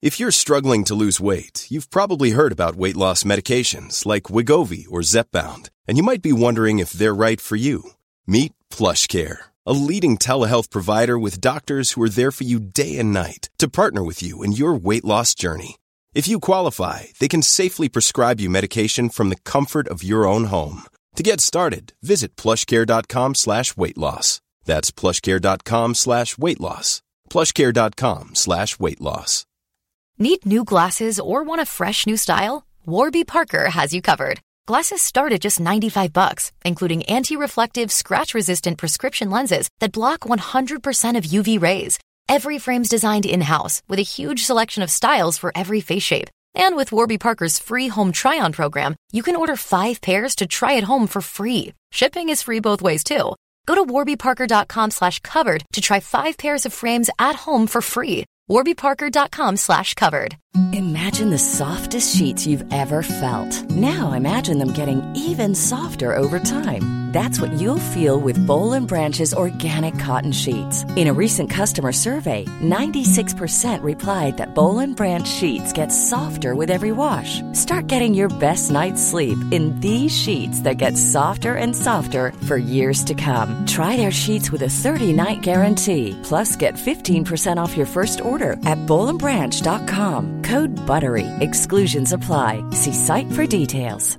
If you're struggling to lose weight, you've probably heard about weight loss medications like Wegovy or Zepbound, and you might be wondering if they're right for you. Meet PlushCare, a leading telehealth provider with doctors who are there for you day and night to partner with you in your weight loss journey. If you qualify, they can safely prescribe you medication from the comfort of your own home. To get started, visit plushcare.com/weightloss. That's plushcare.com/weightloss. plushcare.com/weightloss. Need new glasses or want a fresh new style? Warby Parker has you covered. Glasses start at just $95, including anti-reflective, scratch-resistant prescription lenses that block 100% of UV rays. Every frame's designed in-house with a huge selection of styles for every face shape. And with Warby Parker's free home try-on program, you can order 5 pairs to try at home for free. Shipping is free both ways, too. Go to warbyparker.com/covered to try 5 pairs of frames at home for free. warbyparker.com/covered. Imagine the softest sheets you've ever felt. Now imagine them getting even softer over time. That's what you'll feel with Boll & Branch's organic cotton sheets. In a recent customer survey, 96% replied that Boll & Branch sheets get softer with every wash. Start getting your best night's sleep in these sheets that get softer and softer for years to come. Try their sheets with a 30-night guarantee. Plus, get 15% off your first order at bollandbranch.com. Code BUTTERY. Exclusions apply. See site for details.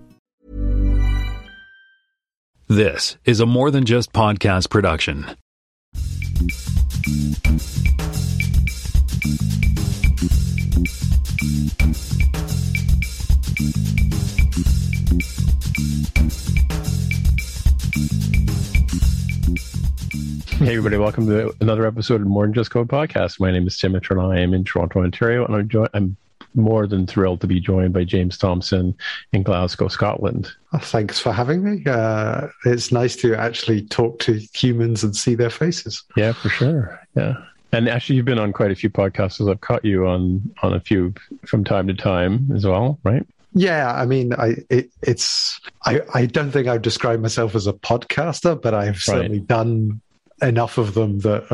This is a More Than Just Podcast production. Hey everybody, welcome to another episode of More Than Just Code podcast. My name is Tim Mitchell and I am in Toronto, Ontario, and I'm more than thrilled to be joined by James Thompson in Glasgow, Scotland. Oh, thanks for having me. It's nice to actually talk to humans and see their faces. Yeah, for sure. Yeah. And actually, you've been on quite a few podcasts. I've caught you on a few from time to time as well, right? Yeah, I mean, I don't think I'd describe myself as a podcaster, but I've certainly done enough of them that,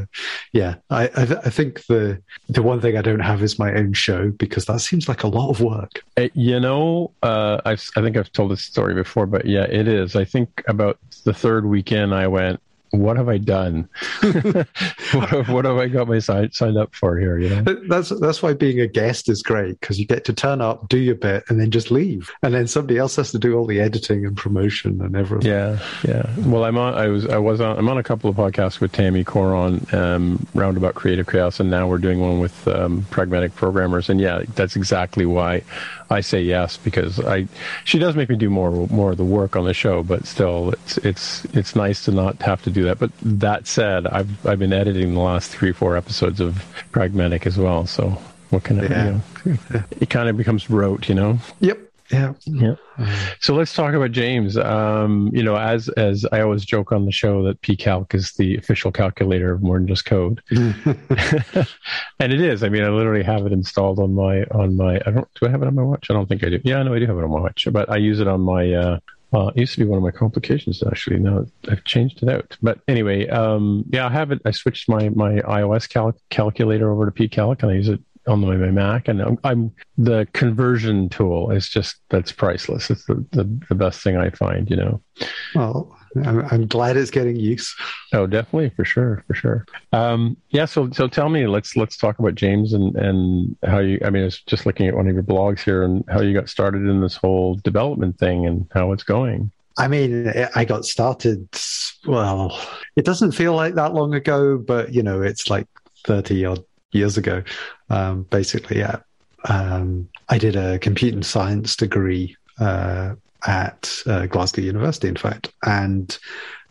I think the one thing I don't have is my own show, because that seems like a lot of work. I think I've told this story before, but yeah, it is. I think about the third weekend I went, what have I done? what have I got signed up for here? You know, that's why being a guest is great, because you get to turn up, do your bit, and then just leave, and then somebody else has to do all the editing and promotion and everything. Yeah. Well, I'm on a couple of podcasts with Tammy Coron, Roundabout Creative Chaos, and now we're doing one with Pragmatic Programmers, and yeah, that's exactly why I say yes, because she does make me do more of the work on the show, but still, it's nice to not have to do that. But that said, I've been editing the last 3-4 episodes of Pragmatic as well. So what can it kind of becomes rote, you know? Yep. Yeah. So let's talk about James. As I always joke on the show that pCalc is the official calculator of More Than Just Code, and it is. I mean, I literally have it installed on my. Do I have it on my watch? I don't think I do. Yeah, no, I do have it on my watch, but I use it on my. It used to be one of my complications, actually. Now I've changed it out. But anyway, I have it. I switched my iOS calculator over to pCalc, and I use it on my Mac. And I'm the conversion tool is that's priceless. It's the best thing I find, you know. Well, I'm glad it's getting use. Oh, definitely, for sure. So tell me, let's talk about James and how you. I mean, I was just looking at one of your blogs here and how you got started in this whole development thing and how it's going. I mean, I got started. Well, it doesn't feel like that long ago, but you know, it's like 30 odd years ago. Basically, yeah. I did a computer science degree at Glasgow University, in fact, and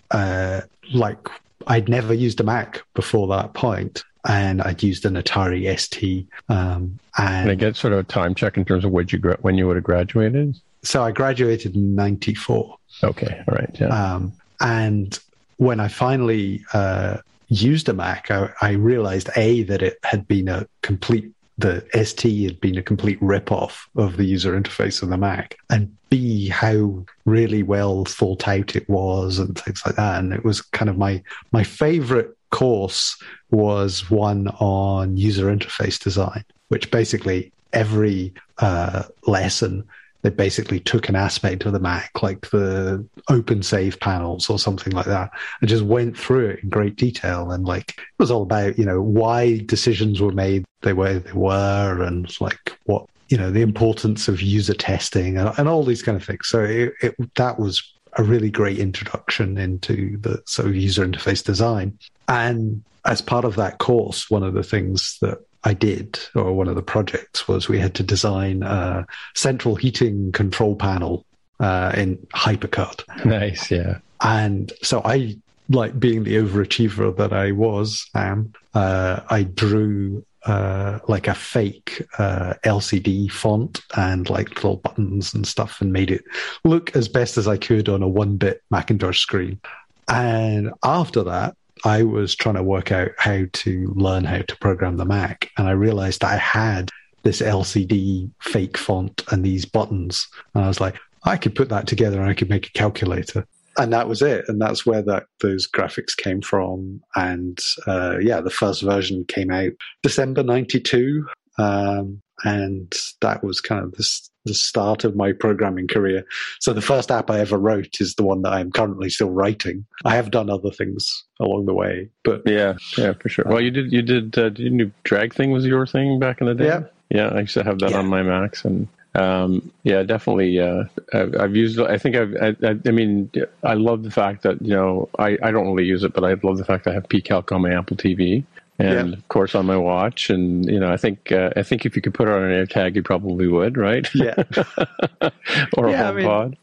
I'd never used a Mac before that point, and I'd used an Atari ST. And can I get sort of a time check in terms of when you would have graduated? So I graduated in 94. Okay, all right, yeah. And when I finally used a Mac, I realized that it had been the ST had been a complete rip-off of the user interface of the Mac, and B, how really well thought out it was and things like that. And it was kind of my favorite course was one on user interface design. which basically every lesson, they basically took an aspect of the Mac, like the open save panels or something like that, and just went through it in great detail. And like, it was all about, why decisions were made the way they were, and like what, the importance of user testing and all these kind of things. So that was a really great introduction into the sort of user interface design. And as part of that course, one of the things that I did, or one of the projects, was we had to design a central heating control panel in HyperCut. Nice, yeah. And so I, like being the overachiever that I was, I drew like a fake LCD font and like little buttons and stuff, and made it look as best as I could on a 1-bit Macintosh screen. And after that, I was trying to work out how to learn how to program the Mac, and I realized I had this LCD fake font and these buttons, and I was like, I could put that together and I could make a calculator. And that was it. And that's where those graphics came from. And the first version came out December 92. And that was kind of the start of my programming career. So the first app I ever wrote is the one that I'm currently still writing. I have done other things along the way, but yeah, for sure. Well, you did drag thing was your thing back in the day? Yeah. I used to have that on my Macs, and definitely. I've used. I think I mean, I love the fact that I don't really use it, but I love the fact that I have PCalc on my Apple TV. And of course on my watch, and I think if you could put it on an AirTag, you probably would, right? Yeah. Or a HomePod.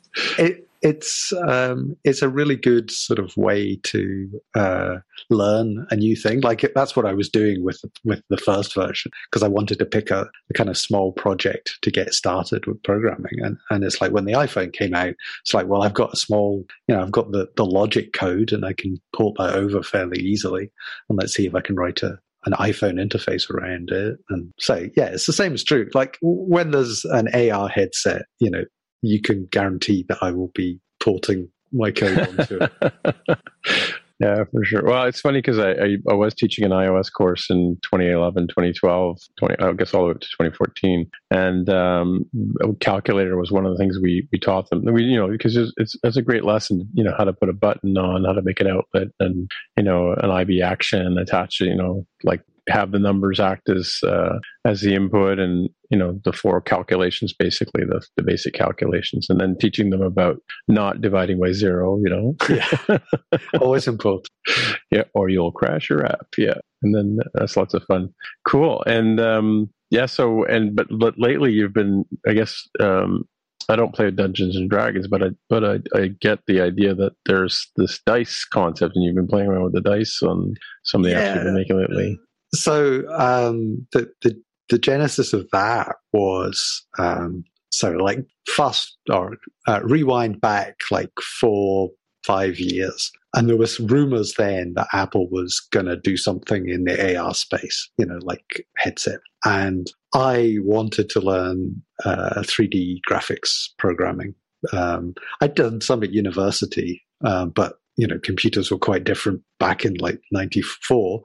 It's a really good sort of way to learn a new thing. Like that's what I was doing with the first version, because I wanted to pick a kind of small project to get started with programming. And it's like when the iPhone came out, it's like, well, I've got a small, I've got the logic code, and I can port that over fairly easily. And let's see if I can write an iPhone interface around it. And so, it's the same as true. Like when there's an AR headset, you can guarantee that I will be porting my code onto it. Yeah, for sure. Well, it's funny because I was teaching an iOS course in 2011, 2012, I guess all the way up to 2014. And calculator was one of the things we taught them. Because it's a great lesson, how to put a button on, how to make an outlet, and, an IB action attached, like have the numbers act as the input, and the 4 calculations, basically the basic calculations, and then teaching them about not dividing by 0. Always important. Yeah, or you'll crash your app. Yeah, and then that's lots of fun. Cool. And but lately you've been, I guess. I don't play Dungeons and Dragons, but I get the idea that there's this dice concept, and you've been playing around with the dice on some of the apps you've been making lately. So the genesis of that was rewind back like 4-5 years, and there was rumors then that Apple was going to do something in the AR space, like headset. And I wanted to learn 3D graphics programming. I'd done some at university, but computers were quite different back in like 94.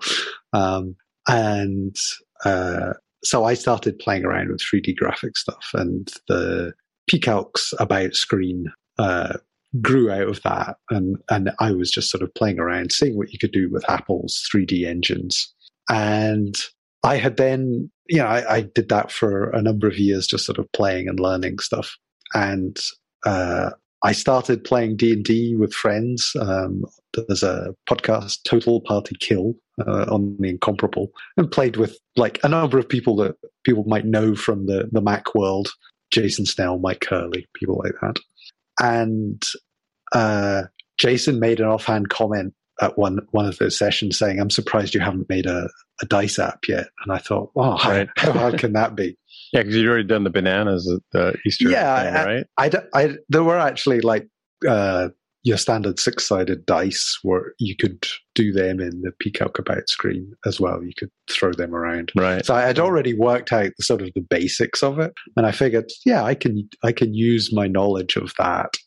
So I started playing around with 3D graphic stuff, and the PCalc's About screen grew out of that. And I was just sort of playing around, seeing what you could do with Apple's 3D engines. And I had then, I did that for a number of years, just sort of playing and learning stuff. And I started playing D&D with friends. There's a podcast, Total Party Kill, on the Incomparable, and played with like a number of people that people might know from the Mac world, Jason Snell, Mike Hurley, people like that. And Jason made an offhand comment at one of those sessions saying, "I'm surprised you haven't made a dice app yet." And I thought, wow, how hard can that be? Yeah, because you'd already done the bananas at the Easter thing, right? There were actually like your standard 6-sided dice where you could do them in the PCalc About screen as well. You could throw them around. Right. So I had already worked out sort of the basics of it, and I figured, I can use my knowledge of that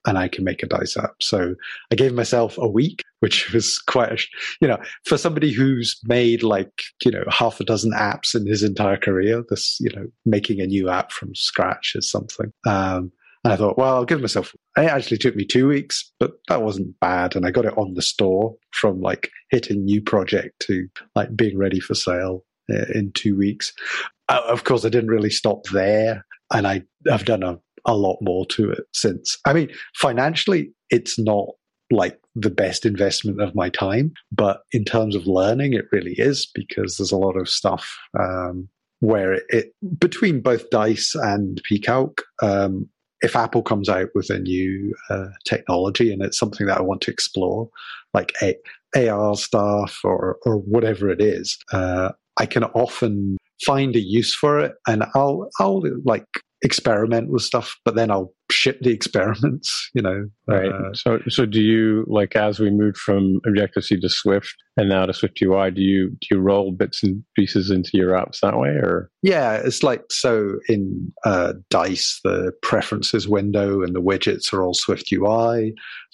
and I can make a dice app. So I gave myself a week, which was quite for somebody who's made half a dozen apps in his entire career, this, making a new app from scratch is something. And I thought, well, I'll give myself, it actually took me 2 weeks, but that wasn't bad. And I got it on the store from hitting new project to being ready for sale in 2 weeks. Of course, I didn't really stop there. And I've done a lot more to it since. I mean, financially, it's not the best investment of my time, but in terms of learning, it really is, because there's a lot of stuff where between both Dice and pCalc, if Apple comes out with a new technology and it's something that I want to explore, like AR stuff or whatever it is, I can often find a use for it, and I'll experiment with stuff, but then I'll ship the experiments, Right. So do you, as we moved from Objective-C to Swift and now to Swift UI, do you roll bits and pieces into your apps that way, or? Yeah, it's so in Dice, the preferences window and the widgets are all Swift UI.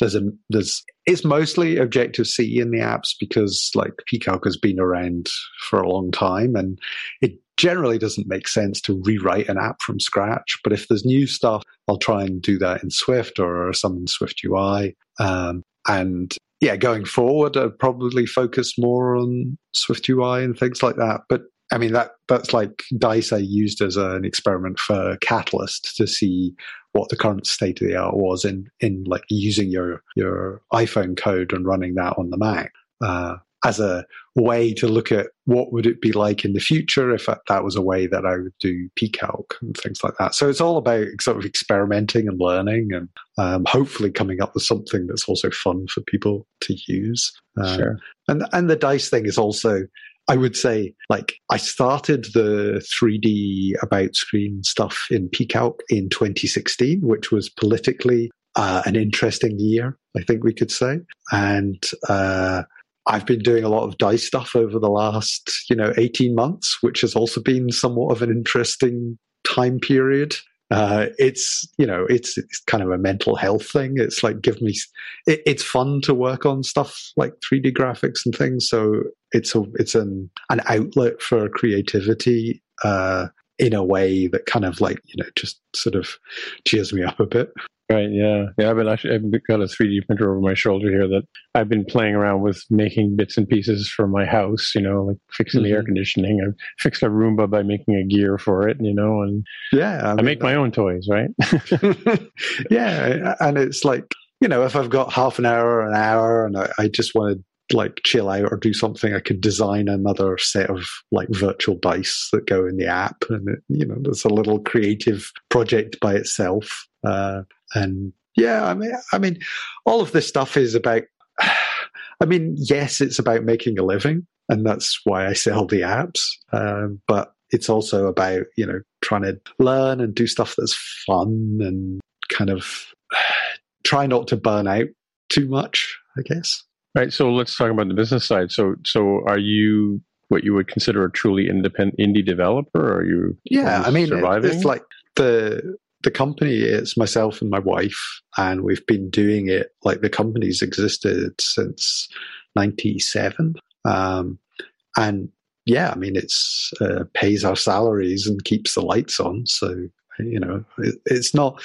It's mostly Objective-C in the apps because pCalc has been around for a long time, and it generally doesn't make sense to rewrite an app from scratch. But if there's new stuff, I'll try and do that in Swift or some in Swift UI. And yeah, going forward, I'd probably focus more on Swift UI and things like that. But I mean, that's Dice I used as an experiment for Catalyst to see what the current state of the art was in using your iPhone code and running that on the Mac. As a way to look at what would it be like in the future if that was a way that I would do pCalc and things like that. So it's all about sort of experimenting and learning and hopefully coming up with something that's also fun for people to use. Sure. And the Dice thing is also, I would say, I started the 3D about screen stuff in pCalc in 2016, which was politically an interesting year, I think we could say. And I've been doing a lot of Dice stuff over the last, 18 months, which has also been somewhat of an interesting time period. It's kind of a mental health thing. It's it's fun to work on stuff like 3D graphics and things. So it's an outlet for creativity in a way that kind of just sort of cheers me up a bit. Right, yeah. I've got a 3D printer over my shoulder here that I've been playing around with, making bits and pieces for my house, fixing the air conditioning. I fixed a Roomba by making a gear for it, and yeah, I make my own toys, right? Yeah, and it's if I've got half an hour or an hour and I just want to chill out or do something, I could design another set of virtual dice that go in the app, and there's a little creative project by itself. And yeah, I mean, all of this stuff is about, yes, it's about making a living, and that's why I sell the apps. But it's also about, trying to learn and do stuff that's fun and kind of try not to burn out too much, I guess. Right. So let's talk about the business side. So are you what you would consider a truly independent indie developer? Or are you? Yeah, surviving? It's the company, it's myself and my wife, and we've been doing it the company's existed since 97. And yeah, it's pays our salaries and keeps the lights on. So, it's not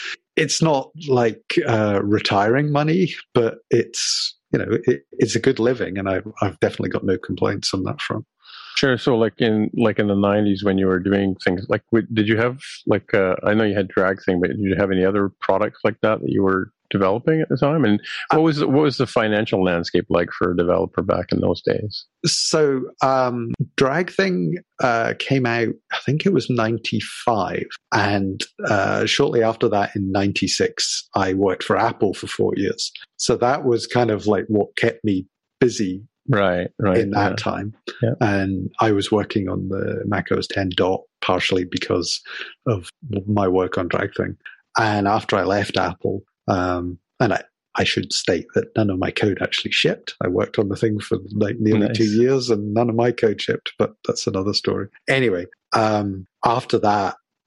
retiring money, but it's, it's a good living, and I've definitely got no complaints on that front. Sure. So in the 90s when you were doing things did you have I know you had Drag Thing, but did you have any other products like that you were developing at the time? And what was the financial landscape like for a developer back in those days? So Drag Thing came out, I think it was 95. And shortly after that, in 96, I worked for Apple for 4 years. So that was kind of what kept me busy. Right. In that time. Yeah. And I was working on the macOS 10 dot partially because of my work on Drag Thing. And after I left Apple, and I should state that none of my code actually shipped. I worked on the thing for nearly 2 years and none of my code shipped, but that's another story. Anyway, after that,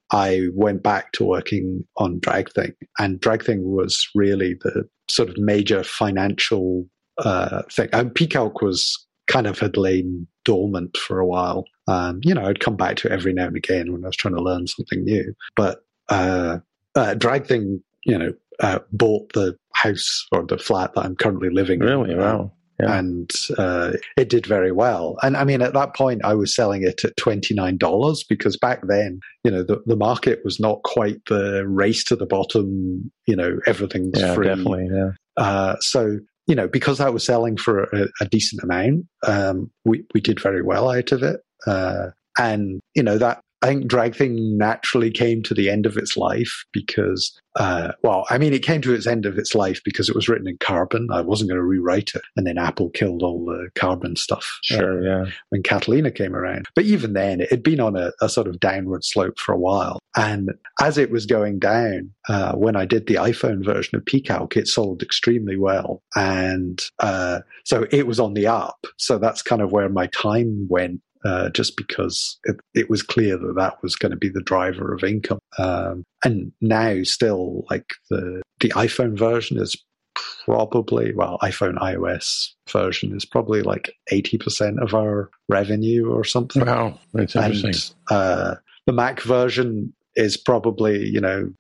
I went back to working on DragThing, and DragThing was really the sort of major financial thing. And PCalc was kind of had lain dormant for a while. I'd come back to it every now and again when I was trying to learn something new. But DragThing, bought the house or the flat that I'm currently living in. Really? Wow. Yeah. And it did very well. And I mean, at that point, I was selling it at $29 because back then, the market was not quite the race to the bottom. Everything's free. Definitely. Yeah. So because I was selling for a decent amount, we did very well out of it. And that. I think DragThing naturally came to the end of its life because, it came to its end of its life because it was written in Carbon. I wasn't going to rewrite it. And then Apple killed all the Carbon stuff. Sure, yeah. When Catalina came around. But even then, it had been on a sort of downward slope for a while. And as it was going down, when I did the iPhone version of PCalc, it sold extremely well. And so it was on the up. So that's kind of where my time went. Just because it was clear that was going to be the driver of income. And now still, like the iPhone version is probably, iPhone iOS version is probably like 80% of our revenue or something. Wow, that's interesting. And the Mac version is probably,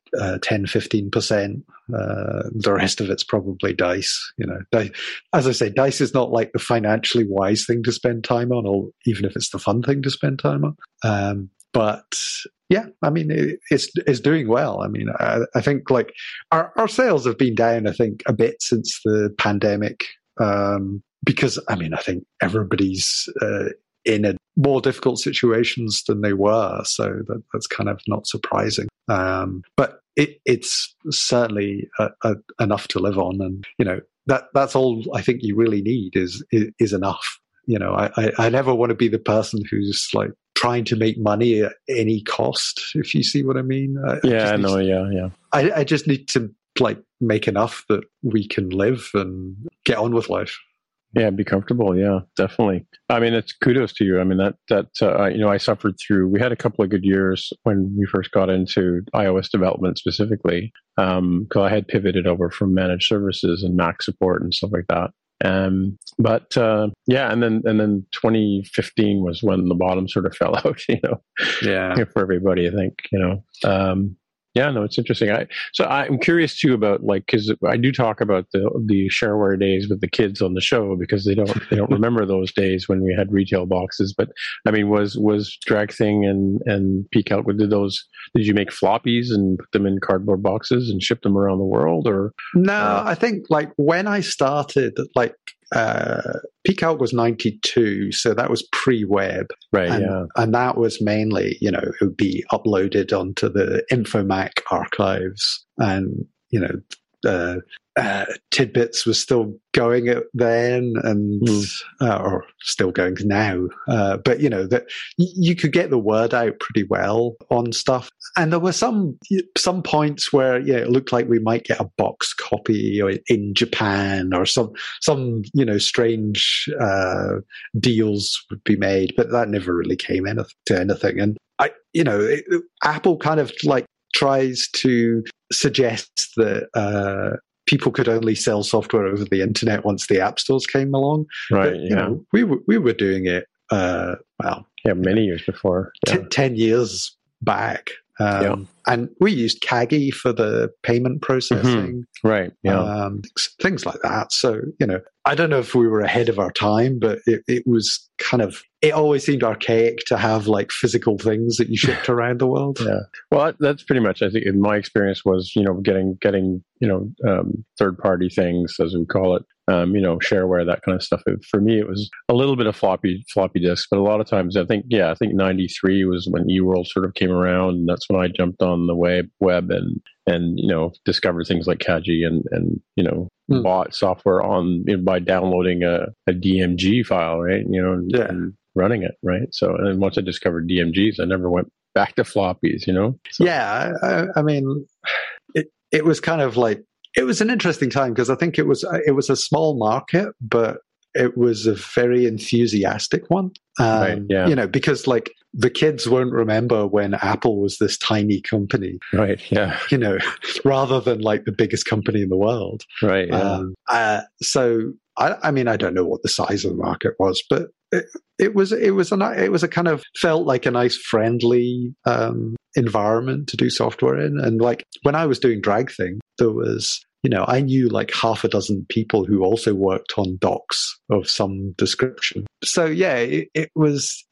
10-15%. The rest of it's probably DICE. As I say, DICE is not like the financially wise thing to spend time on, or even if it's the fun thing to spend time on. But yeah, I mean, it's doing well. I mean, I think like our sales have been down, I think, a bit since the pandemic. Because I mean, I think everybody's in a more difficult situations than they were, so that's kind of not surprising. But it's certainly enough to live on, and that's all I think you really need is enough. I never want to be the person who's like trying to make money at any cost, if you see what I mean. I just need to like make enough that we can live and get on with life. Yeah, be comfortable. Yeah, definitely. I mean, it's kudos to you. I mean, I suffered through, we had a couple of good years when we first got into iOS development specifically, because I had pivoted over from managed services and Mac support and stuff like that. And then 2015 was when the bottom sort of fell out, for everybody, I think, it's interesting. I'm curious too about because I do talk about the shareware days with the kids on the show because they don't remember those days when we had retail boxes. But I mean, was DragThing and PCalc, did you make floppies and put them in cardboard boxes and ship them around the world, or? No, I think like when I started, like PCalc was 92, so that was pre-web, right? And that was mainly, it would be uploaded onto the Infomac archives, and Tidbits was still going then, and or still going now. But that you could get the word out pretty well on stuff. And there were some points where it looked like we might get a box copy in Japan, or some strange deals would be made, but that never really came to anything. And Apple kind of like tries to suggest that people could only sell software over the internet once the app stores came along. Right. But, we were doing it, many years before. 10 years back. And we used Kagi for the payment processing. Mm-hmm. Right. Yeah. Things like that. So, I don't know if we were ahead of our time, but it was kind of, it always seemed archaic to have like physical things that you shipped around the world. Yeah. Well, that's pretty much, I think, in my experience was, getting third party things, as we call it, shareware, that kind of stuff. For me, it was a little bit of floppy disks, but a lot of times I think 93 was when eWorld sort of came around, and that's when I jumped on the web and discovered things like Kagi and bought software by downloading a DMG file, right? And running it, right? So, and once I discovered DMGs, I never went back to floppies, So. Yeah, I mean, it was kind of like, it was an interesting time because I think it was a small market, but it was a very enthusiastic one. Right, yeah. You know, because like the kids won't remember when Apple was this tiny company, Right, yeah. you know, rather than like the biggest company in the world. Right, yeah. So I mean, I don't know what the size of the market was, but it was a kind of felt like a nice, friendly environment to do software in. And like when I was doing DragThing, there was, you know, I knew like half a dozen people who also worked on docs of some description. So yeah, it was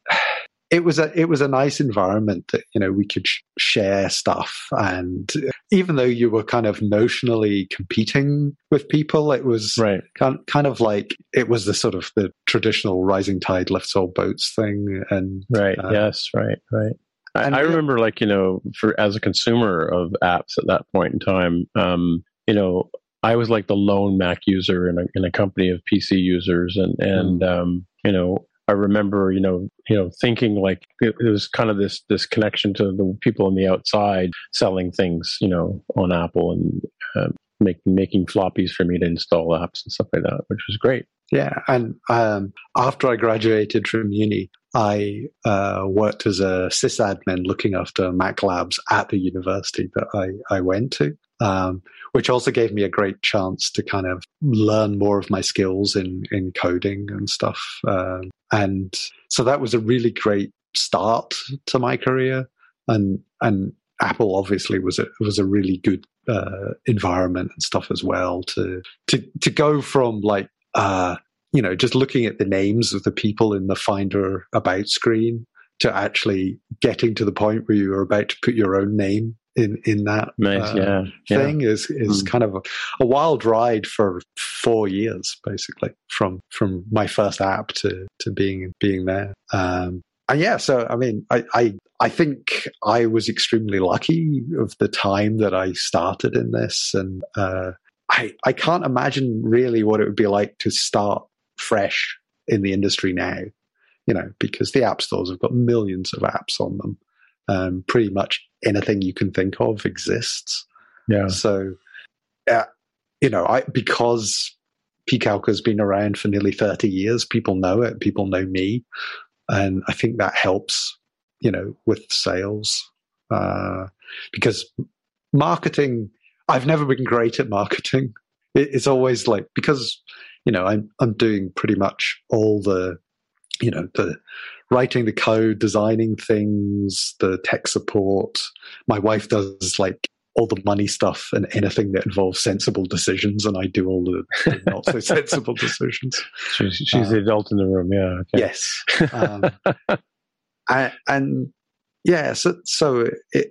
a nice environment that, you know, we could share stuff. And even though you were kind of notionally competing with people, it was right. kind of like it was the sort of the traditional rising tide lifts all boats thing. And right. Yes. Right. I remember, like, you know, as a consumer of apps at that point in time, you know, I was like the lone Mac user in a company of PC users, and you know, I remember, you know, thinking like it was kind of this connection to the people on the outside selling things, you know, on Apple and making floppies for me to install apps and stuff like that, which was great. Yeah, and after I graduated from uni, I worked as a sysadmin looking after Mac labs at the university that I went to, which also gave me a great chance to kind of learn more of my skills in coding and stuff. And so that was a really great start to my career. And Apple obviously was a really good environment and stuff as well to go from like, you know, just looking at the names of the people in the Finder About screen to actually getting to the point where you are about to put your own name in that thing is kind of a wild ride for 4 years, basically, from my first app to being there. And yeah, so I mean, I think I was extremely lucky of the time that I started in this, and I can't imagine really what it would be like to start fresh in the industry now, you know, because the app stores have got millions of apps on them. Pretty much anything you can think of exists. Yeah. So, you know, because pCalc has been around for nearly 30 years, people know it, people know me. And I think that helps, you know, with sales. Because marketing, I've never been great at marketing. It's always like, because, you know, I'm doing pretty much all the, you know, the writing the code, designing things, the tech support. My wife does like all the money stuff and anything that involves sensible decisions, and I do all the not so sensible decisions. She's the adult in the room, yeah. Okay. Yes, and yeah, so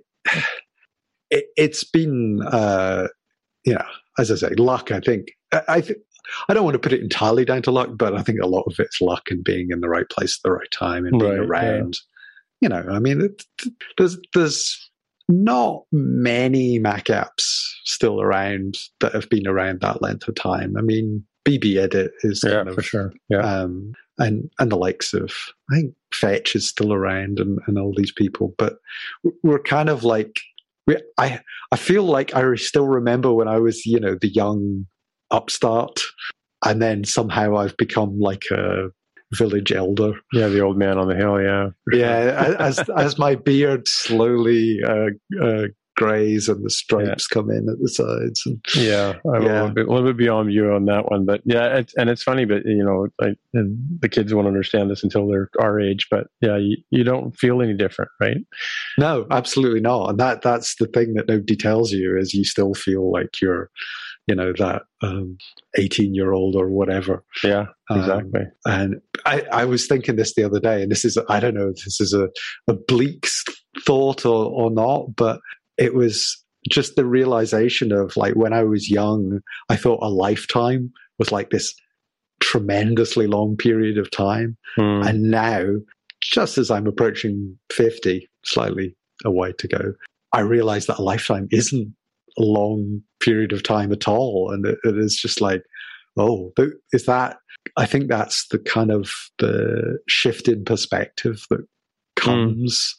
it's been you know, as I say, luck. I think I don't want to put it entirely down to luck, but I think a lot of it's luck and being in the right place at the right time and being around. Yeah. You know, I mean, there's not many Mac apps still around that have been around that length of time. I mean, BBEdit is kind of, for sure. Yeah. And the likes of, I think Fetch is still around and all these people, but we're kind of like, I feel like I still remember when I was, you know, the young upstart, and then somehow I've become like a village elder. Yeah, the old man on the hill. Yeah, yeah. As my beard slowly grays and the stripes come in at the sides. And, I'm a little bit beyond you on that one, but yeah, it's funny, but you know, and the kids won't understand this until they're our age, but yeah, you don't feel any different, right? No, absolutely not. And that's the thing that nobody tells you, is you still feel like you're, you know, that 18-year-old or whatever. Yeah, exactly. And I was thinking this the other day, and this is, I don't know if this is a bleak thought or not, but it was just the realization of, like, when I was young, I thought a lifetime was like this tremendously long period of time. And now, just as I'm approaching 50, slightly a way to go, I realize that a lifetime isn't a long period of time at all. And it is just like, oh, is that, I think that's the kind of the shift in perspective that comes.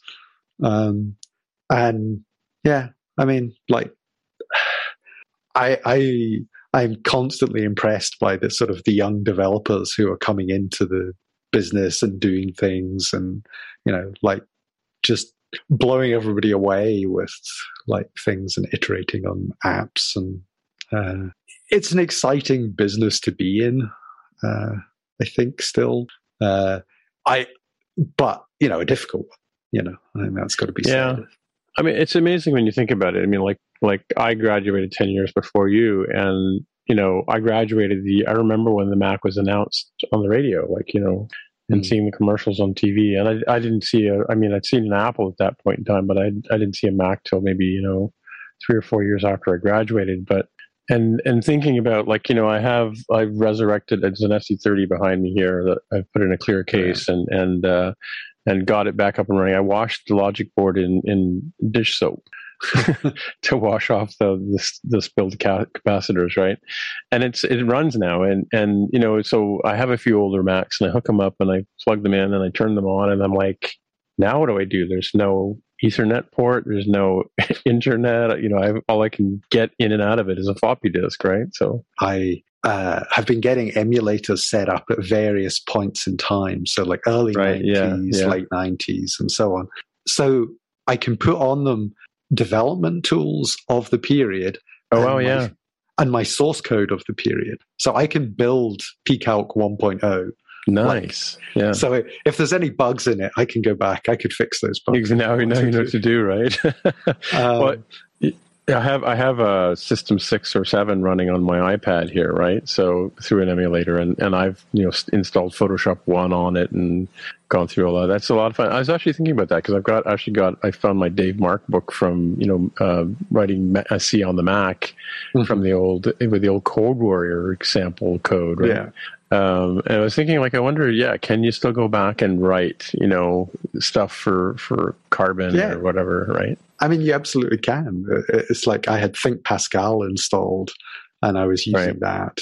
And yeah, I mean, like, I I'm constantly impressed by the sort of the young developers who are coming into the business and doing things, and like just blowing everybody away with like things and iterating on apps. And it's an exciting business to be in. I think still, but a difficult one. I mean, that's got to be said. I mean, it's amazing when you think about it. I mean, like I graduated 10 years before you, and I graduated I remember when the Mac was announced on the radio, and seeing the commercials on TV. And I didn't see I'd seen an Apple at that point in time, but I didn't see a Mac till maybe 3 or 4 years after I graduated. But and thinking about I've resurrected, there's an SC30 behind me here that I've put in a clear case and got it back up and running. I washed the logic board in dish soap to wash off the spilled capacitors, right? And it runs now, and so I have a few older Macs, and I hook them up and I plug them in and I turn them on, and I'm like, now what do I do? There's no Ethernet port, there's no internet. All I can get in and out of it is a floppy disk, right? So I have been getting emulators set up at various points in time, so like early 90s, late 90s, and so on. So I can put on them development tools of the period. And my source code of the period. So I can build PCalc 1.0. Nice. So if there's any bugs in it, I can go back. I could fix those bugs. Now you know what to do, right? I have a System 6 or 7 running on my iPad here, right? So through an emulator, and I've installed Photoshop 1 on it and gone through all that. That's a lot of fun. I was actually thinking about that because I found my Dave Mark book from writing C on the Mac from the old Code Warrior example code, right? Yeah. And I was thinking, I wonder, can you still go back and write, stuff for Carbon or whatever, right? I mean, you absolutely can. It's like I had Think Pascal installed, and I was using that.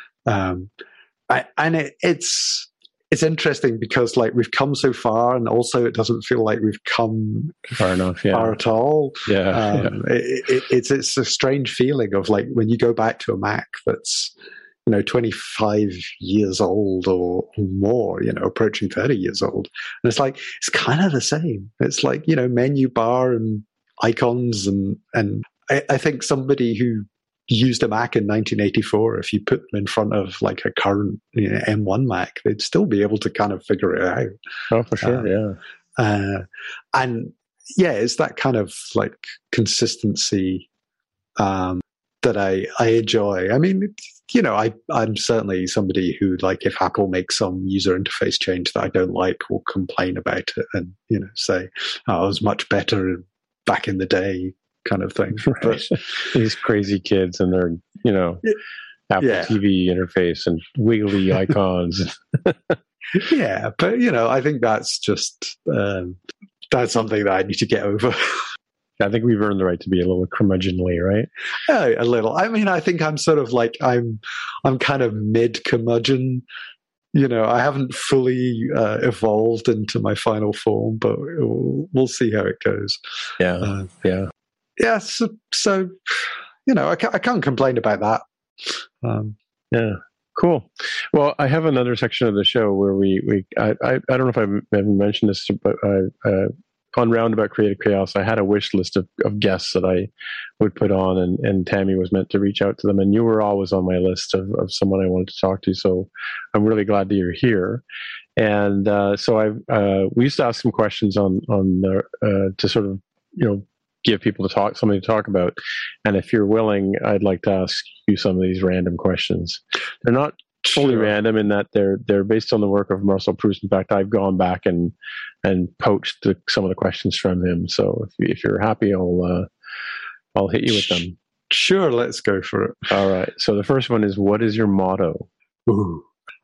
It's interesting because we've come so far, and also it doesn't feel like we've come far enough, far at all. It's a strange feeling of when you go back to a Mac that's 25 years old or more, approaching 30 years old. And it's kind of the same. It's menu bar and icons. And I think somebody who used a Mac in 1984, if you put them in front of a current M1 Mac, they'd still be able to kind of figure it out. Oh, for sure. And it's that kind of consistency that I enjoy. I mean, I'm certainly somebody who, if Apple makes some user interface change that I don't like, will complain about it and, say, oh, it was much better back in the day kind of thing. Right. But these crazy kids and their, Apple TV interface and wiggly icons. But, I think that's just, that's something that I need to get over. I think we've earned the right to be a little curmudgeonly, right? Yeah, a little. I mean, I think I'm sort of I'm kind of mid-curmudgeon. I haven't fully evolved into my final form, but we'll see how it goes. Yeah. So I can't complain about that. Cool. Well, I have another section of the show where I don't know if I've ever mentioned this, but on Roundabout Creative Chaos, I had a wish list of guests that I would put on, and Tammy was meant to reach out to them, and you were always on my list of someone I wanted to talk to. So I'm really glad that you're here. And so we used to ask some questions on to sort of give people something to talk about. And if you're willing, I'd like to ask you some of these random questions. They're not fully random in that they're based on the work of Marcel Proust. In fact, I've gone back and poached some of the questions from him. So if you're happy, I'll hit you with them. Sure, let's go for it. All right. So the first one is, what is your motto? Ooh.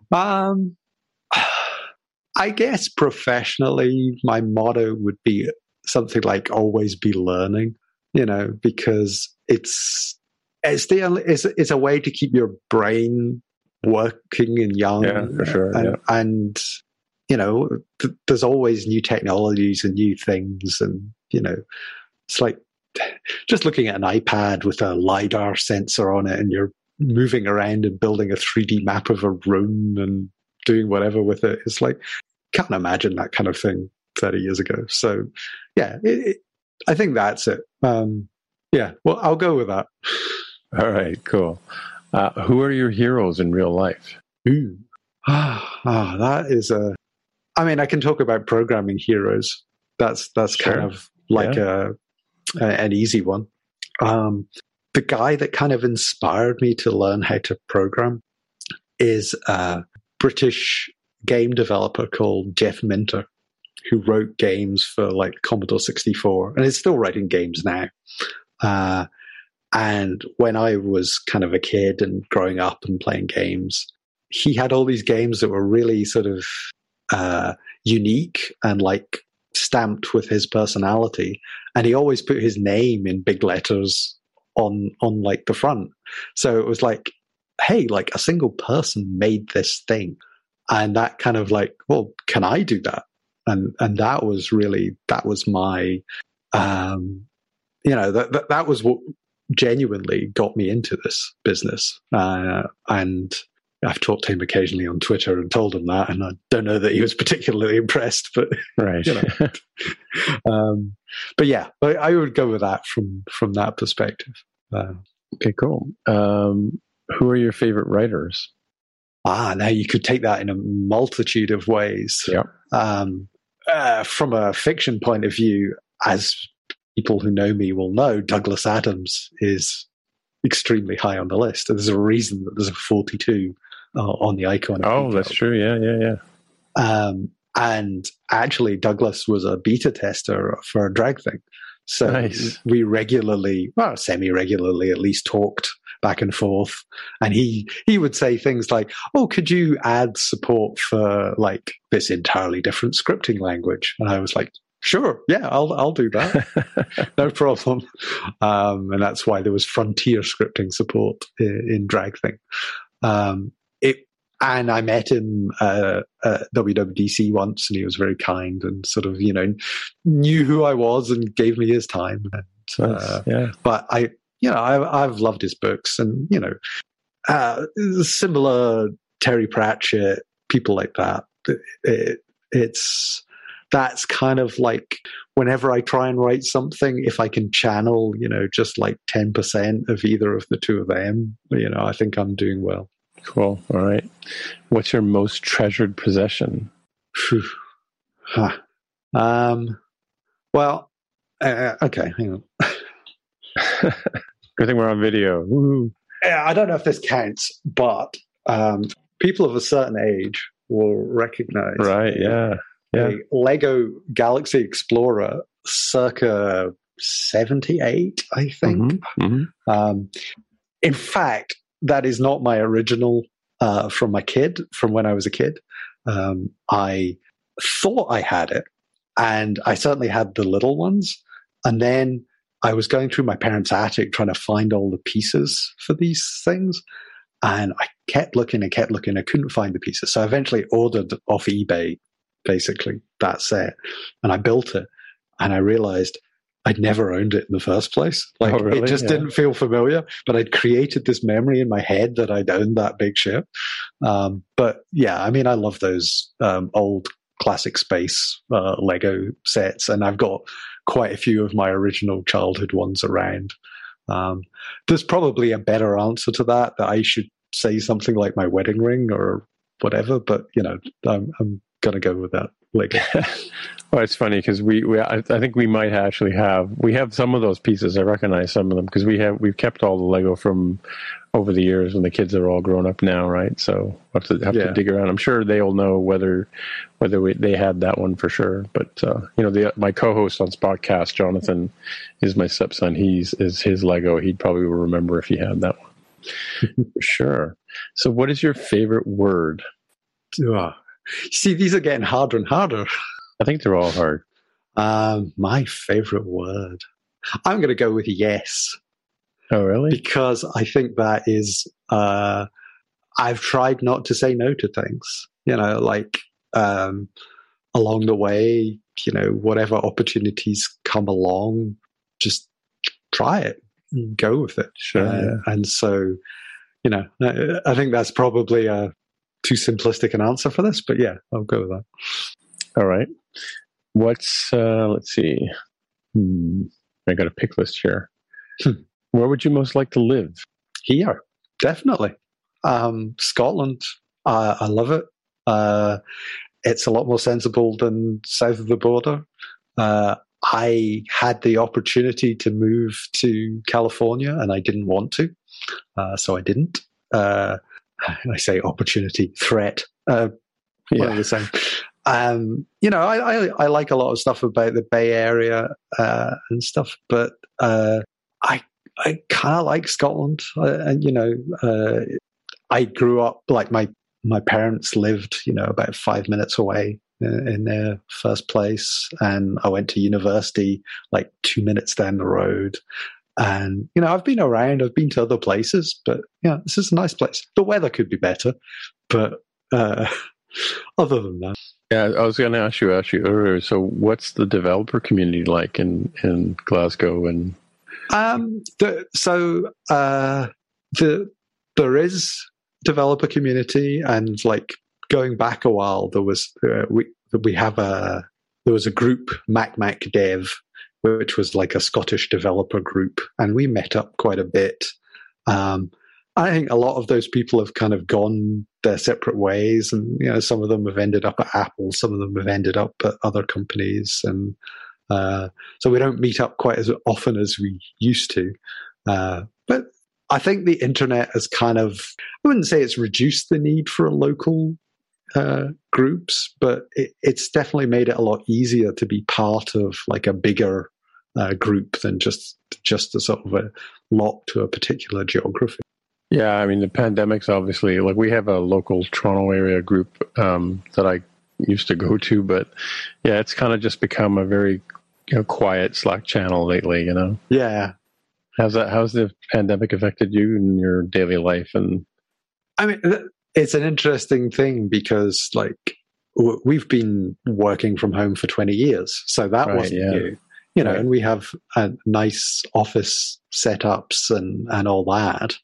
I guess professionally, my motto would be something like always be learning, because it's a way to keep your brain working and young. Yeah, for sure. And there's always new technologies and new things. And, it's like just looking at an iPad with a LiDAR sensor on it, and you're moving around and building a 3D map of a room and doing whatever with it. It's like, can't imagine that kind of thing 30 years ago. So yeah, I think that's it. Yeah, well, I'll go with that. All right, cool. Who are your heroes in real life? Ooh. That is I mean, I can talk about programming heroes. That's Sure. kind of like an easy one. The guy that kind of inspired me to learn how to program is a British game developer called Jeff Minter, who wrote games for like Commodore 64 and is still writing games now. And when I was kind of a kid and growing up and playing games, he had all these games that were really sort of unique and like stamped with his personality. And he always put his name in big letters on like the front. So it was like, hey, like a single person made this thing. And that kind of like, well, can I do that? And that was my, that was what genuinely got me into this business. And I've talked to him occasionally on Twitter and told him that, and I don't know that he was particularly impressed, but Right. But yeah, I would go with that from that perspective. Okay, cool. Who are your favorite writers? Now you could take that in a multitude of ways. Yeah. From a fiction point of view, as people who know me will know, Douglas Adams is extremely high on the list. There's a reason that there's a 42 on the icon. Oh, that's true. Yeah. And actually, Douglas was a beta tester for Drag Thing. So Nice. we regularly, well, semi-regularly at least, talked back and forth. And he would say things like, oh, could you add support for like this entirely different scripting language? And I was like, sure, yeah, I'll do that. No problem. And that's why there was frontier scripting support in Drag Thing. And I met him at WWDC once, and he was very kind and sort of, knew who I was and gave me his time. And, yeah. But I've loved his books, and similar Terry Pratchett, people like that. That's kind of like whenever I try and write something, if I can channel, just like 10% of either of the two of them, I think I'm doing well. Cool. All right. What's your most treasured possession? Well, okay, hang on. Good thing we're on video. Woo-hoo. I don't know if this counts, but people of a certain age will recognize. Right. Yeah. A Lego Galaxy Explorer circa 78, I think. Mm-hmm. In fact, that is not my original from when I was a kid. I thought I had it, and I certainly had the little ones. And then I was going through my parents' attic trying to find all the pieces for these things. And I kept looking. I couldn't find the pieces. So I eventually ordered off eBay, basically, that set. And I built it. And I realized I'd never owned it in the first place. Like, really? It just didn't feel familiar, but I'd created this memory in my head that I'd owned that big ship. But yeah, I mean, I love those old classic space Lego sets, and I've got quite a few of my original childhood ones around. There's probably a better answer to that I should say something like my wedding ring or whatever, but I'm going to go with that. Well, it's funny because I think we might actually have some of those pieces. I recognize some of them because we've kept all the Lego from over the years when the kids are all grown up now, right? So we'll have to dig around. I'm sure they'll know whether they had that one for sure. But my co-host on Spotcast, Jonathan, is my stepson. Is his Lego. He'd probably remember if he had that one. For sure. So, what is your favorite word? See, these are getting harder and harder. I think they're all hard. My favorite word. I'm going to go with yes. Oh, really? Because I think that is, I've tried not to say no to things, along the way, whatever opportunities come along, just try it, go with it. Sure. And so I think that's probably too simplistic an answer for this, but yeah, I'll go with that. All right. What's, let's see. I got a pick list here. Where would you most like to live? Here, definitely. Scotland. I love it. It's a lot more sensible than south of the border. I had the opportunity to move to California, and I didn't want to, so I didn't. I say opportunity, threat. One of the same. I like a lot of stuff about the Bay Area and stuff, but I kind of like Scotland. I grew up, like my parents lived, about 5 minutes away in their first place, and I went to university like 2 minutes down the road. And I've been around, I've been to other places, but this is a nice place. The weather could be better, but other than that. Yeah, I was going to ask you earlier. So, what's the developer community like in Glasgow? And there is developer community, and like going back a while, there was there was a group, MacDev, which was like a Scottish developer group, and we met up quite a bit. I think a lot of those people have kind of gone their separate ways, and some of them have ended up at Apple, some of them have ended up at other companies, and so we don't meet up quite as often as we used to. But I think the internet has kind of, I wouldn't say it's reduced the need for local groups, but it's definitely made it a lot easier to be part of like a bigger group than just a sort of a lock to a particular geography. Yeah, I mean, the pandemic's obviously, like, we have a local Toronto area group that I used to go to, but yeah, it's kind of just become a very quiet Slack channel lately, Yeah. How's the pandemic affected you in your daily life? And I mean, it's an interesting thing because, like, we've been working from home for 20 years, so that wasn't new. Right. And we have nice office setups and all that.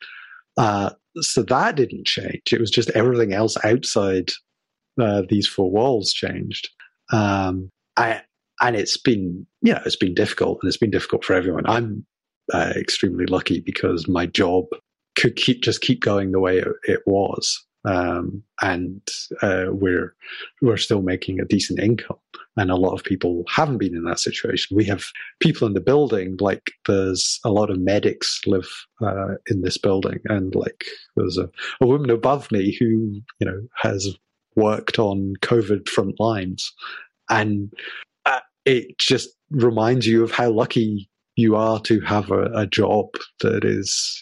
So that didn't change. It was just everything else outside these four walls changed. And it's been difficult, and it's been difficult for everyone. I'm extremely lucky because my job could keep going the way it was. And we're still making a decent income, and a lot of people haven't been in that situation. We have people in the building, like there's a lot of medics live in this building, and like there's a woman above me who has worked on COVID front lines, and it just reminds you of how lucky you are to have a job that is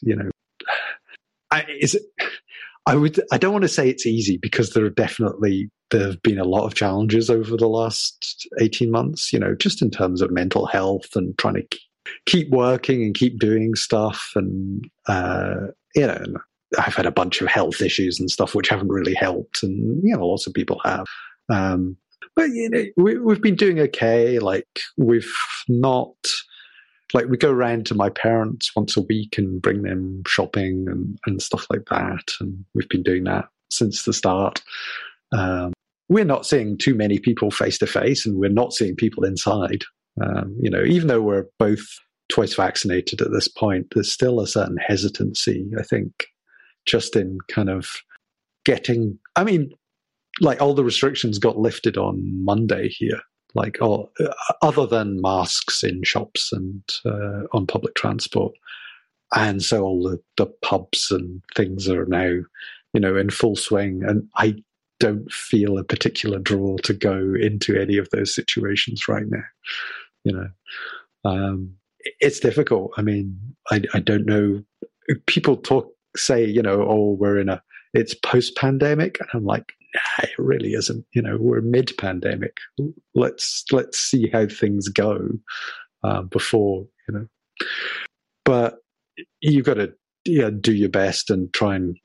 I don't want to say it's easy, because there have been a lot of challenges over the last 18 months, just in terms of mental health and trying to keep working and keep doing stuff. And, I've had a bunch of health issues and stuff which haven't really helped. And, lots of people have. But, we've been doing okay. Like, we've not... Like, we go around to my parents once a week and bring them shopping and stuff like that. And we've been doing that since the start. We're not seeing too many people face to face, and we're not seeing people inside. Even though we're both twice vaccinated at this point, there's still a certain hesitancy, I think, just in kind of getting, like, all the restrictions got lifted on Monday here. Like, other than masks in shops and on public transport. And so all the pubs and things are now, in full swing. And I don't feel a particular draw to go into any of those situations right now. It's difficult. I don't know. People say, it's post-pandemic. And I'm like, nah, it really isn't. We're mid-pandemic. Let's see how things go before, But you've got to do your best and try and.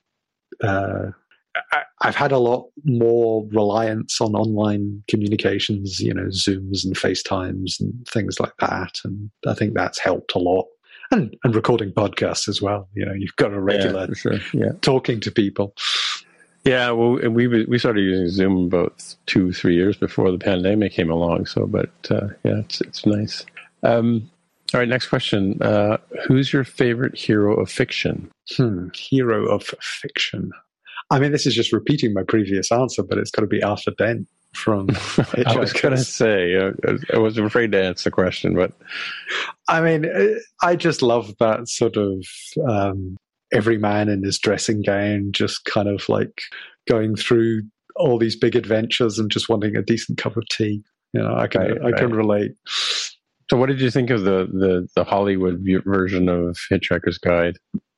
I've had a lot more reliance on online communications, Zooms and FaceTimes and things like that, and I think that's helped a lot. and recording podcasts as well. You've got a regular for sure. Yeah, talking to people. Yeah, well, we started using Zoom about 2-3 years before the pandemic came along. So, but it's nice. All right, next question. Who's your favorite hero of fiction? Hero of fiction. I mean, this is just repeating my previous answer, but it's got to be Arthur Dent from Hitchhiker's. I was going to say, I was afraid to answer the question, but I mean, I just love that sort of every man in his dressing gown, just kind of like going through all these big adventures and just wanting a decent cup of tea. I can relate. So, what did you think of the Hollywood version of Hitchhiker's Guide?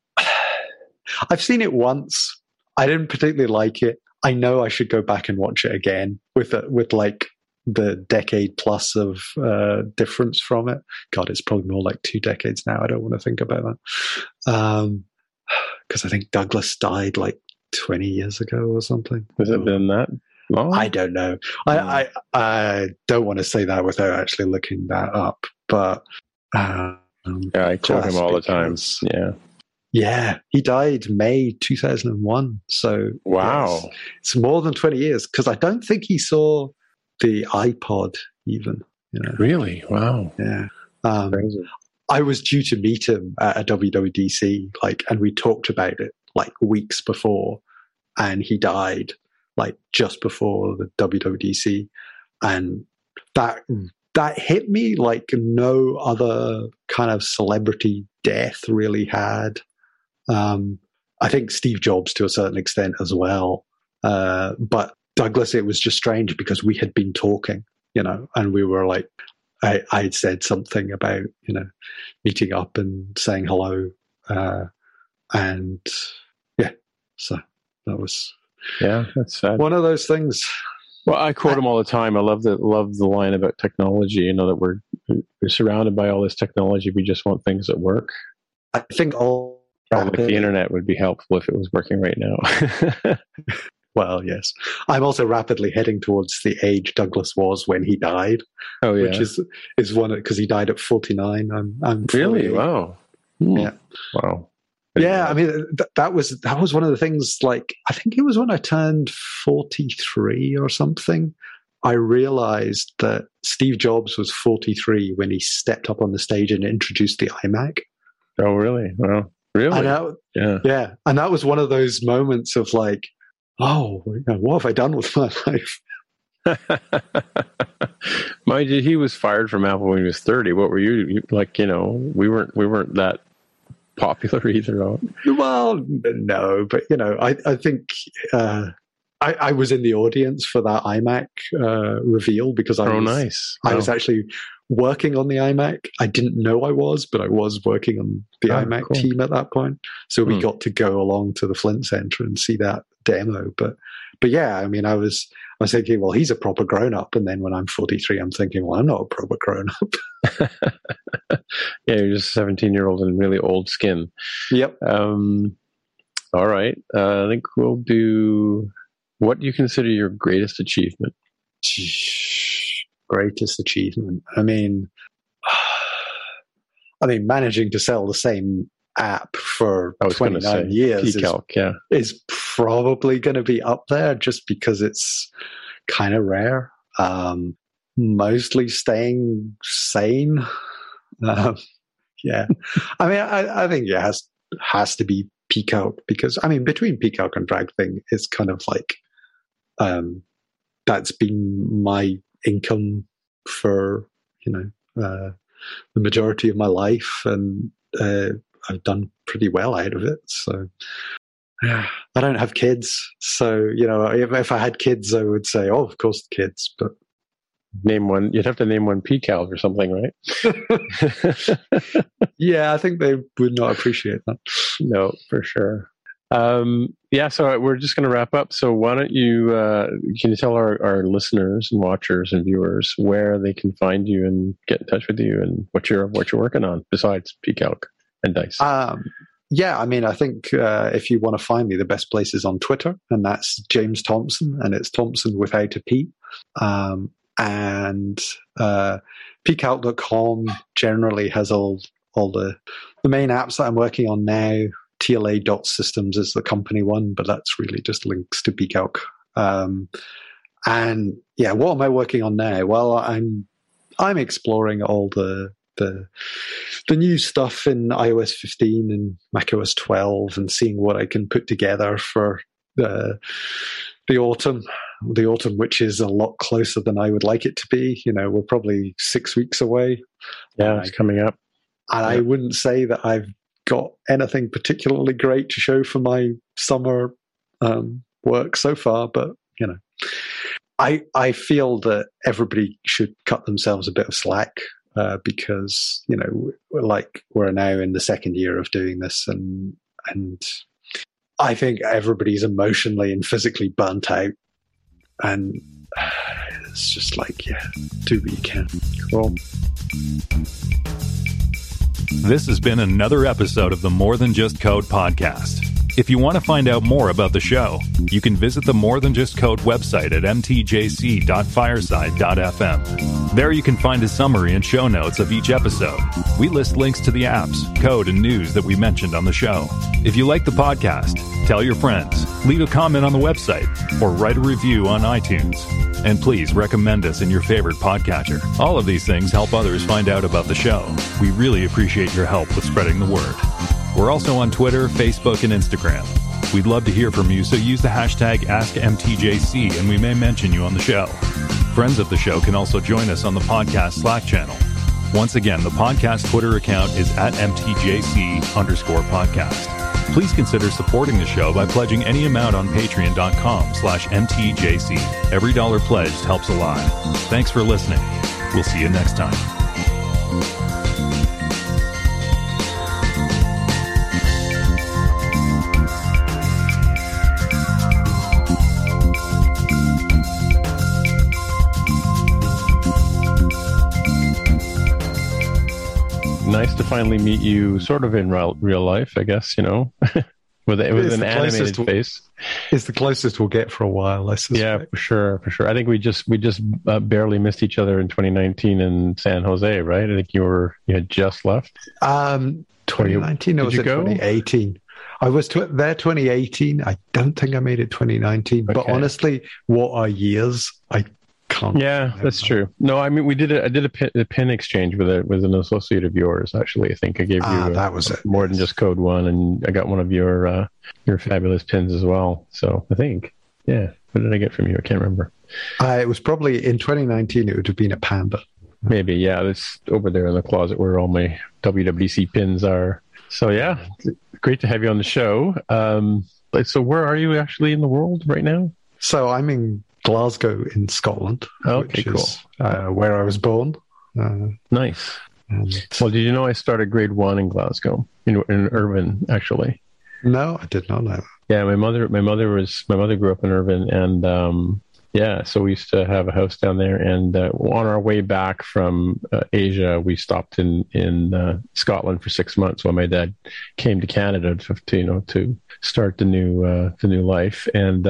I've seen it once. I didn't particularly like it. I know I should go back and watch it again with like the decade plus of difference from it. God, it's probably more like 2 decades now. I don't want to think about that. Because I think Douglas died like 20 years ago or something. Has it been that long? I don't know. I don't want to say that without actually looking that up. But I quote him all the time. Yeah, he died May 2001. So wow, yes, it's more than 20 years because I don't think he saw the iPod even. Really? Wow. Yeah. I was due to meet him at a WWDC, and we talked about it like weeks before, and he died like just before the WWDC, and that hit me like no other kind of celebrity death really had. I think Steve Jobs to a certain extent as well. But Douglas, it was just strange because we had been talking, and we were like, I had said something about, meeting up and saying hello. And yeah, so that was that's sad. One of those things. Well, I quote him all the time. I love the line about technology, that we're surrounded by all this technology. We just want things that work. I think the internet would be helpful if it was working right now. Well, yes. I'm also rapidly heading towards the age Douglas was when he died. Oh, yeah. Which is one because he died at 49. I'm really? Wow. Yeah. Wow. Yeah, I mean that was one of the things. Like I think it was when I turned 43 or something. I realized that Steve Jobs was 43 when he stepped up on the stage and introduced the iMac. Oh, really? Well, really? Yeah. And that was one of those moments of like, oh, what have I done with my life? Mind you, he was fired from Apple when he was 30. What were you like? We weren't that popular either. Well, no, but I think I was in the audience for that iMac reveal because I was actually working on the iMac. I didn't know I was, but I was working on the iMac team at that point. So we got to go along to the Flint Center and see that demo. But yeah, I mean, I was thinking, well, he's a proper grown up. And then when I'm 43, I'm thinking, well, I'm not a proper grown up. Yeah, you're just a 17-year-old in really old skin. Yep. All right. I think we'll do what do you consider your greatest achievement? Greatest achievement. I mean, managing to sell the same app for 29 years is probably going to be up there just because it's kind of rare. Mostly staying sane. Yeah. I mean, I think it has to be Peacock because, between Peacock and Drag Thing, it's kind of like that's been my income for, the majority of my life. And I've done pretty well out of it. So I don't have kids. So, if I had kids, I would say, oh, of course the kids, but name one. You'd have to name one PCAL or something, right? Yeah, I think they would not appreciate that. No, for sure. So we're just going to wrap up. So why don't you, can you tell our listeners and watchers and viewers where they can find you and get in touch with you and what you're working on besides PCalc and Dice? Yeah, I think if you want to find me, the best place is on Twitter, and that's James Thompson, and it's Thompson without a P. And PCalc.com generally has all the main apps that I'm working on now. TLA.systems is the company one, but that's really just links to pCalc. And yeah, what am I working on now? Well, I'm exploring all the new stuff in iOS 15 and macOS 12 and seeing what I can put together for the autumn, which is a lot closer than I would like it to be. We're probably 6 weeks away. Yeah, it's coming up. And I wouldn't say that I've got anything particularly great to show for my summer work so far, but I feel that everybody should cut themselves a bit of slack because we're now in the second year of doing this, and I think everybody's emotionally and physically burnt out, and it's just do what you can. Cool. This has been another episode of the More Than Just Code podcast. If you want to find out more about the show, you can visit the More Than Just Code website at mtjc.fireside.fm. There you can find a summary and show notes of each episode. We list links to the apps, code, and news that we mentioned on the show. If you like the podcast, tell your friends, leave a comment on the website, or write a review on iTunes. And please recommend us in your favorite podcatcher. All of these things help others find out about the show. We really appreciate your help with spreading the word. We're also on Twitter, Facebook, and Instagram. We'd love to hear from you, so use the hashtag AskMTJC and we may mention you on the show. Friends of the show can also join us on the podcast Slack channel. Once again, the podcast Twitter account is at MTJC_podcast. Please consider supporting the show by pledging any amount on patreon.com/MTJC. Every dollar pledged helps a lot. Thanks for listening. We'll see you next time. Nice to finally meet you sort of in real life, I guess, with an animated face. It's the closest we'll get for a while, I suspect. Yeah, for sure. I think we just barely missed each other in 2019 in San Jose, right? I think you had just left. 2019 or was it 2018? I was there 2018. I don't think I made it 2019. Okay. But honestly, what are years? I can't. Yeah, that's true. No, I mean, I did a pin exchange with an associate of yours. Actually, I think I gave you that was it. More than just code one, and I got one of your fabulous pins as well. So I think, yeah. What did I get from you? I can't remember. It was probably in 2019. It would have been a Panda. Maybe, yeah. It's over there in the closet where all my WWDC pins are. So yeah, great to have you on the show. So where are you actually in the world right now? So I'm in Glasgow in Scotland, which is where I was born. Nice. Well, did you know I started grade 1 in Glasgow, in Irvine, actually? No, I did not know that. Yeah, my mother grew up in Irvine, and so we used to have a house down there. And on our way back from Asia, we stopped in Scotland for 6 months while my dad came to Canada to start the new life. And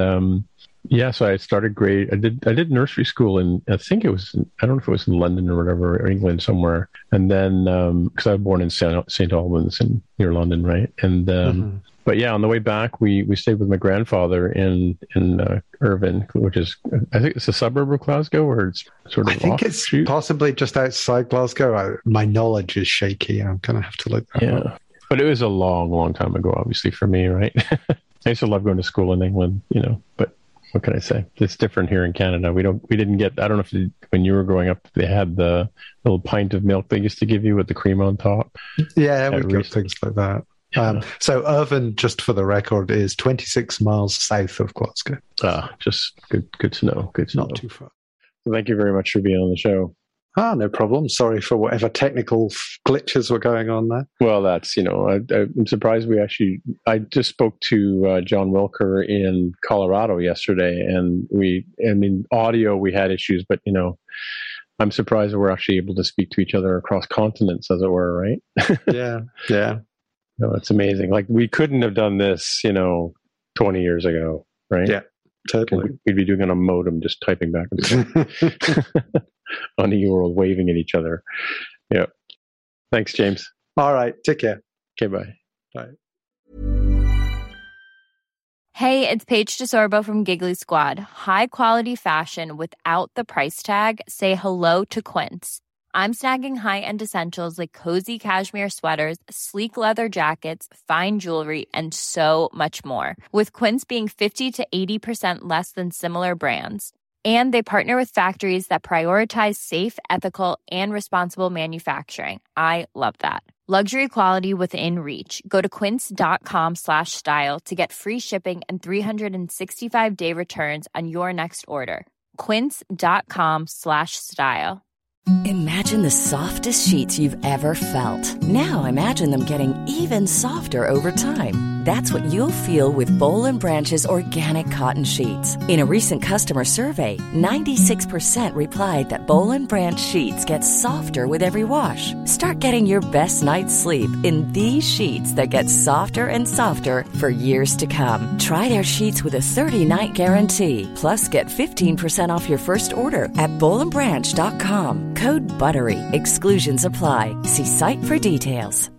so I started grade. I did nursery school in, I think it was, I don't know if it was in London or whatever, or England somewhere. And then because I was born in St. Albans near London, right? And but yeah, on the way back, we stayed with my grandfather in Irvine, which is, I think it's a suburb of Glasgow, or it's sort of. I think it's possibly just outside Glasgow. My knowledge is shaky. I'm gonna have to look that up. But it was a long, long time ago, obviously for me, right? I used to love going to school in England, but. What can I say? It's different here in Canada. We didn't get, I don't know if when you were growing up, they had the little pint of milk they used to give you with the cream on top. Yeah, we got things like that. Yeah. So Irvine, just for the record, is 26 miles south of Glasgow. Just good to know. Not too far. Well, thank you very much for being on the show. No problem. Sorry for whatever technical glitches were going on there. Well, that's, I'm surprised I just spoke to John Wilker in Colorado yesterday, and audio, we had issues, but, I'm surprised that we're actually able to speak to each other across continents, as it were, right? Yeah. No, it's amazing. Like, we couldn't have done this, 20 years ago, right? Yeah, totally. We'd be doing it on a modem, just typing back and forth. On eWorld, waving at each other. Yeah. Thanks, James. All right. Take care. Okay, bye. Bye. Hey, it's Paige DeSorbo from Giggly Squad. High quality fashion without the price tag. Say hello to Quince. I'm snagging high-end essentials like cozy cashmere sweaters, sleek leather jackets, fine jewelry, and so much more. With Quince being 50 to 80% less than similar brands. And they partner with factories that prioritize safe, ethical, and responsible manufacturing. I love that. Luxury quality within reach. Go to quince.com/style to get free shipping and 365-day returns on your next order. Quince.com/style. Imagine the softest sheets you've ever felt. Now imagine them getting even softer over time. That's what you'll feel with Boll & Branch's organic cotton sheets. In a recent customer survey, 96% replied that Boll & Branch sheets get softer with every wash. Start getting your best night's sleep in these sheets that get softer and softer for years to come. Try their sheets with a 30-night guarantee. Plus, get 15% off your first order at bollandbranch.com. Code BUTTERY. Exclusions apply. See site for details.